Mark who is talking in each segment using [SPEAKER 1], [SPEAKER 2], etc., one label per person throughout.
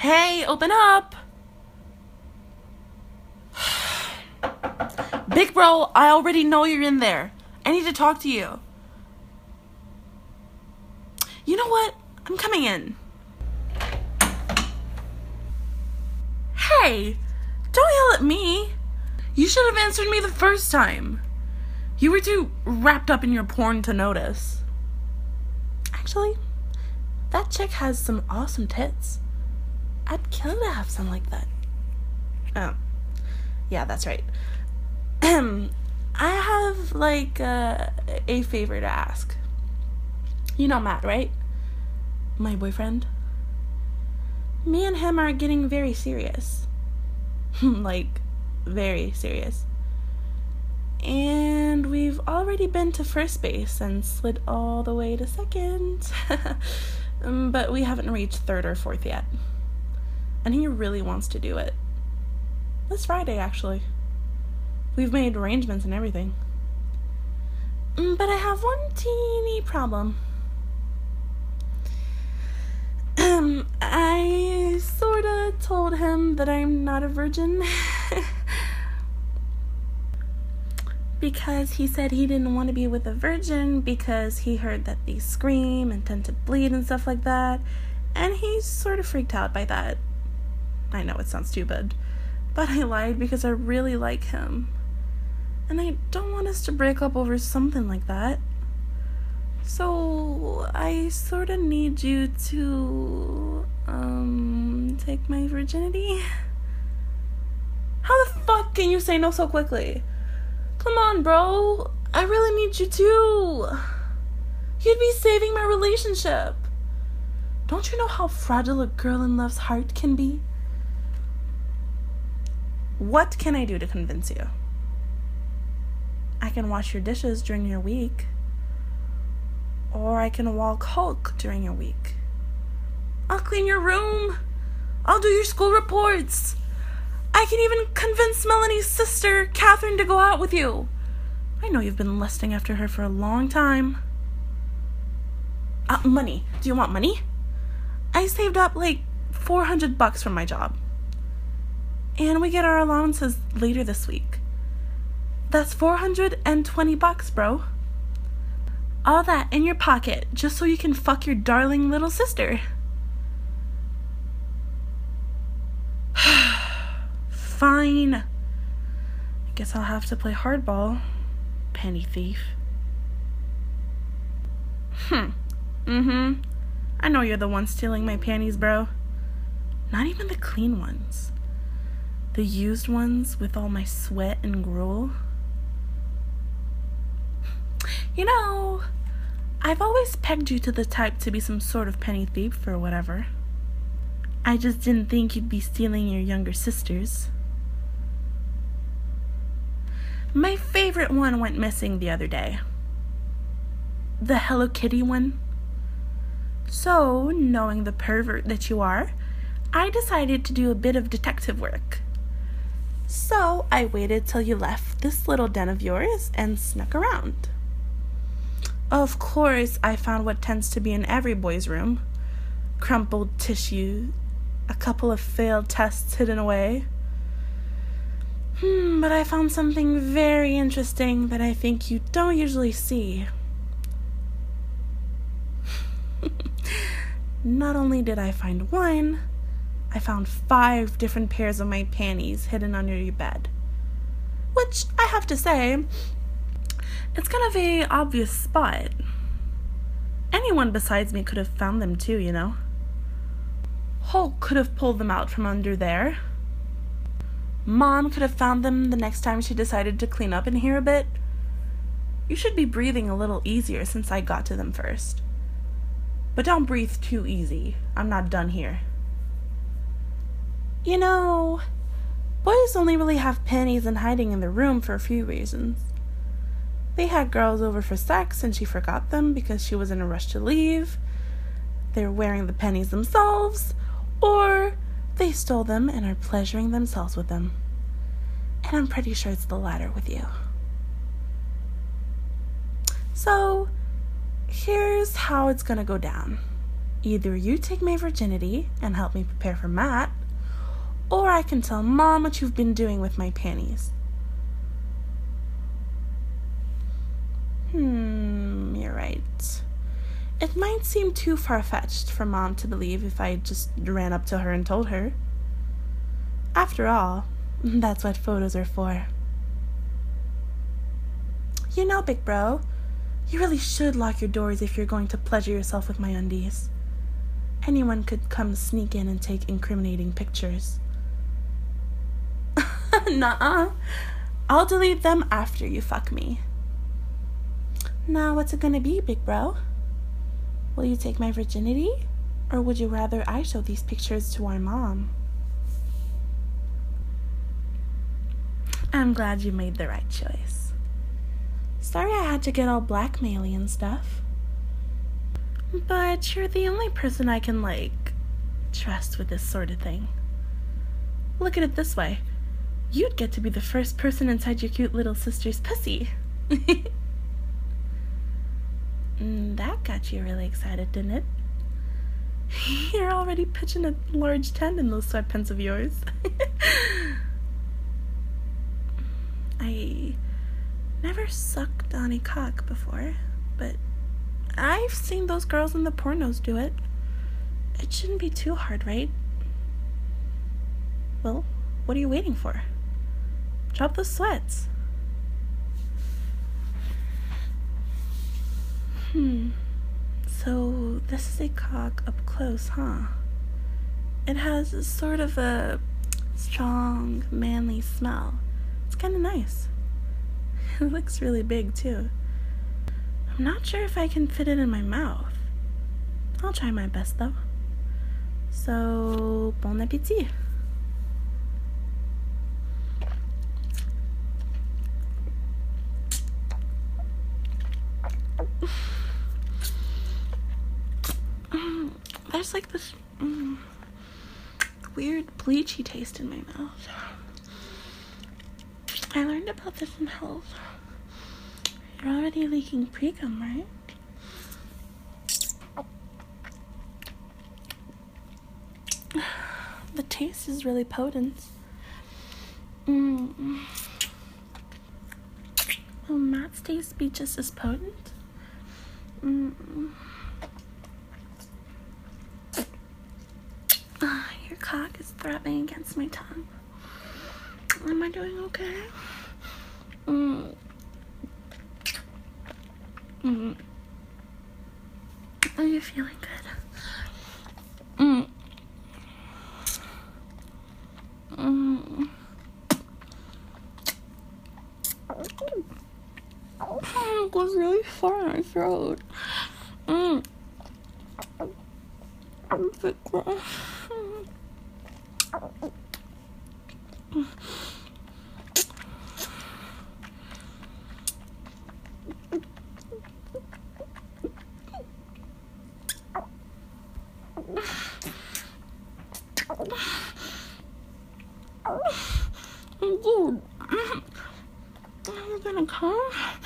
[SPEAKER 1] Hey, open up! Big bro, I already know you're in there. I need to talk to you. You know what? I'm coming in. Hey, don't yell at me. You should have answered me the first time. You were too wrapped up in your porn to notice. Actually, that chick has some awesome tits. I'd kill to have some like that. Oh, yeah, that's right. I have, a favor to ask. You know Matt, right? My boyfriend. Me and him are getting very serious. Very serious. And we've already been to first base and slid all the way to second. But we haven't reached third or fourth yet. And he really wants to do it. This Friday, actually. We've made arrangements and everything. But I have one teeny problem. I sorta told him that I'm not a virgin. Because he said he didn't want to be with a virgin because he heard that they scream and tend to bleed and stuff like that. And he's sort of freaked out by that. I know it sounds stupid, but I lied because I really like him. And I don't want us to break up over something like that. So I sort of need you to, take my virginity. How the fuck can you say no so quickly? Come on, bro. I really need you to. You'd be saving my relationship. Don't you know how fragile a girl in love's heart can be? What can I do to convince you? I can wash your dishes during your week. Or I can walk Hulk during your week. I'll clean your room. I'll do your school reports. I can even convince Melanie's sister, Catherine, to go out with you. I know you've been lusting after her for a long time. Money. Do you want money? I saved up $400 from my job. And we get our allowances later this week. That's $420, bro. All that in your pocket just so you can fuck your darling little sister. Fine. I guess I'll have to play hardball, penny thief. I know you're the one stealing my panties, bro. Not even the clean ones. The used ones with all my sweat and gruel. You know, I've always pegged you to the type to be some sort of penny thief or whatever. I just didn't think you'd be stealing your younger sister's. My favorite one went missing the other day. The Hello Kitty one. So, knowing the pervert that you are, I decided to do a bit of detective work. So, I waited till you left this little den of yours and snuck around. Of course, I found what tends to be in every boy's room. Crumpled tissue, a couple of failed tests hidden away. But I found something very interesting that I think you don't usually see. Not only did I find one, I found 5 different pairs of my panties hidden under your bed. Which, I have to say, it's kind of a obvious spot. Anyone besides me could have found them too, you know. Hulk could have pulled them out from under there. Mom could have found them the next time she decided to clean up in here a bit. You should be breathing a little easier since I got to them first. But don't breathe too easy. I'm not done here. You know, boys only really have panties and hiding in their room for a few reasons. They had girls over for sex and she forgot them because she was in a rush to leave. They're wearing the panties themselves, or they stole them and are pleasuring themselves with them. And I'm pretty sure it's the latter with you. So, here's how it's gonna go down. Either you take my virginity and help me prepare for Matt, or I can tell Mom what you've been doing with my panties. You're right. It might seem too far-fetched for Mom to believe if I just ran up to her and told her. After all, that's what photos are for. You know, big bro, you really should lock your doors if you're going to pleasure yourself with my undies. Anyone could come sneak in and take incriminating pictures. Nuh-uh. I'll delete them after you fuck me. Now, what's it gonna be, big bro? Will you take my virginity? Or would you rather I show these pictures to our mom? I'm glad you made the right choice. Sorry I had to get all blackmaily and stuff. But you're the only person I can, trust with this sort of thing. Look at it this way. You'd get to be the first person inside your cute little sister's pussy. That got you really excited, didn't it? You're already pitching a large tent in those sweatpants of yours. I never sucked on a cock before, but I've seen those girls in the pornos do it. It shouldn't be too hard, right? Well, what are you waiting for? Drop those sweats. So this is a cock up close, huh? It has sort of a strong, manly smell. It's kind of nice. It looks really big, too. I'm not sure if I can fit it in my mouth. I'll try my best, though. So, bon appétit. There's this weird bleachy taste in my mouth. I learned about this in health. You're already leaking pre-cum, right? The taste is really potent. Will Matt's taste be just as potent? Your cock is throbbing against my tongue. Am I doing okay? Are you feeling good? It goes really far in my throat. Dude, are you gonna come?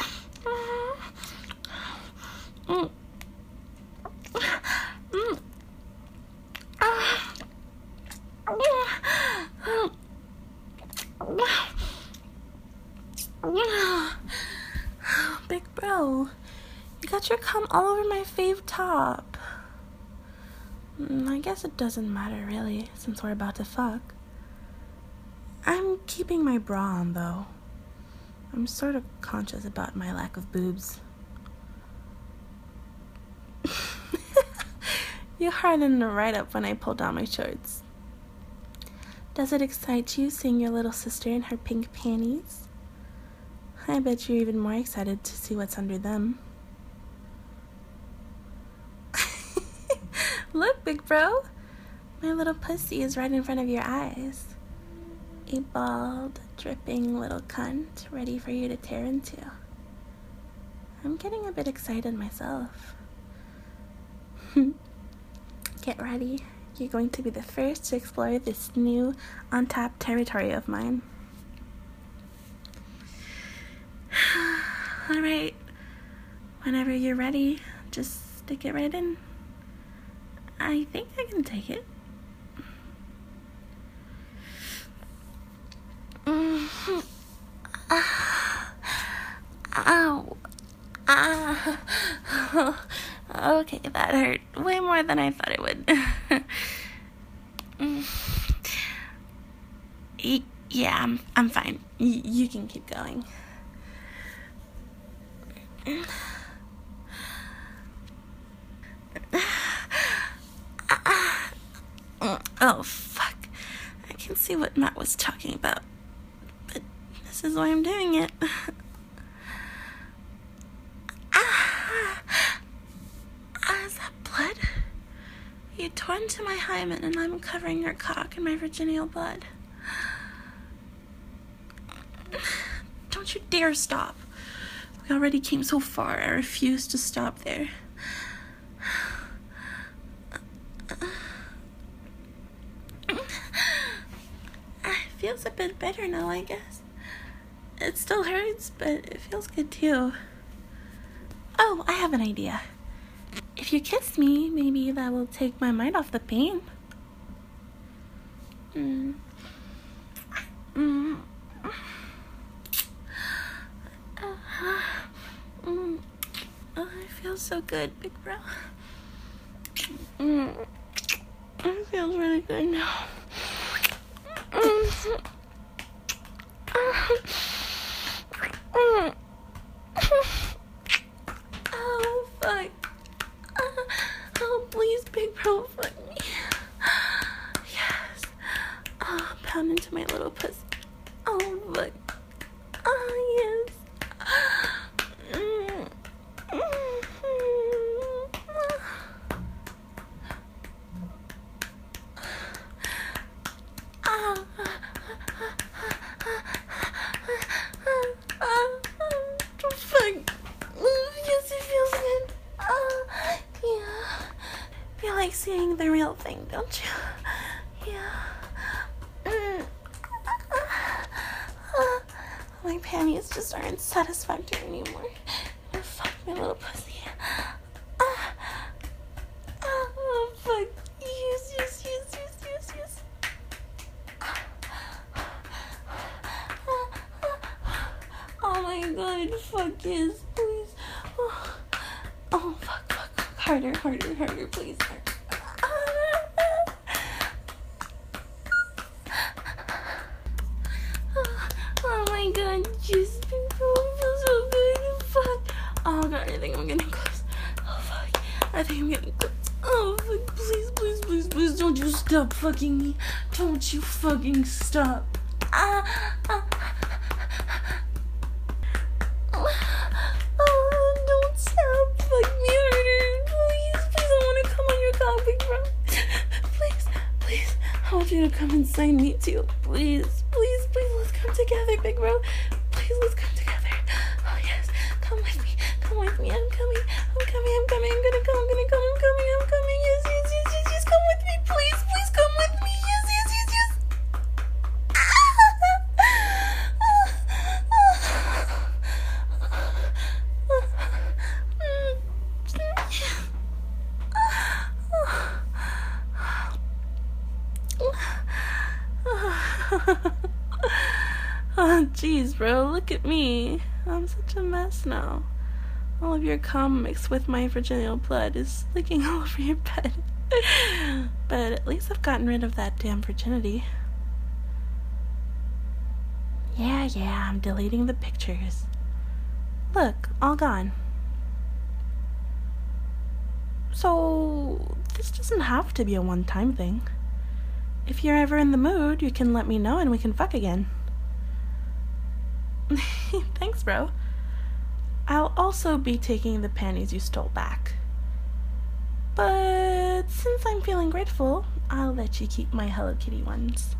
[SPEAKER 1] Big bro, you got your cum all over my fave top. I guess it doesn't matter really, since we're about to fuck. I'm keeping my bra on, though. I'm sort of conscious about my lack of boobs. You hardened right up when I pulled down my shorts. Does it excite you seeing your little sister in her pink panties? I bet you're even more excited to see what's under them. Look, big bro. My little pussy is right in front of your eyes. A bald, dripping little cunt ready for you to tear into. I'm getting a bit excited myself. Get ready. You're going to be the first to explore this new, untapped territory of mine. Alright. Whenever you're ready, just stick it right in. I think I can take it. Ow. Okay, that hurt way more than I thought it would. Yeah, I'm fine. You can keep going. Oh, fuck. I can see what Matt was talking about. But this is why I'm doing it. Is that blood? You tore into my hymen and I'm covering your cock in my virginal blood. Don't you dare stop. We already came so far. I refuse to stop there. It feels a bit better now, I guess. It still hurts, but it feels good too. Oh, I have an idea. If you kiss me, maybe that will take my mind off the pain. Oh, it feels so good, big bro. It feels really good now. Oh, fuck. Oh, please, big bro, fuck me. Yes. Oh, pound into my little pussy. Oh, fuck. Oh, yes. You like seeing the real thing, don't you? Yeah. My panties just aren't satisfactory anymore. Oh, fuck my little pussy. Oh, fuck. Yes. Oh my god, fuck yes, please. Oh, fuck. Harder, please. Oh my god, just it feels so good. Fuck. Oh god, I think I'm getting close. Oh fuck, I think I'm getting close. Oh fuck, please, don't you stop fucking me. Don't you fucking stop. Don't stop. Fuck me harder. Please, I want to come on your cock, big bro. Please, I want you to come inside me too. Please, let's come together, big bro. Please, let's come together. Oh yes, come with me. I'm coming. I'm gonna come. I'm coming. Yes. Come with me, please. Come with me. Yes. Oh, jeez, bro, look at me. I'm such a mess now. All of your cum mixed with my virginal blood is leaking all over your bed. But at least I've gotten rid of that damn virginity. Yeah, I'm deleting the pictures. Look, all gone. So, this doesn't have to be a one-time thing. If you're ever in the mood, you can let me know and we can fuck again. Thanks, bro. I'll also be taking the panties you stole back. But since I'm feeling grateful, I'll let you keep my Hello Kitty ones.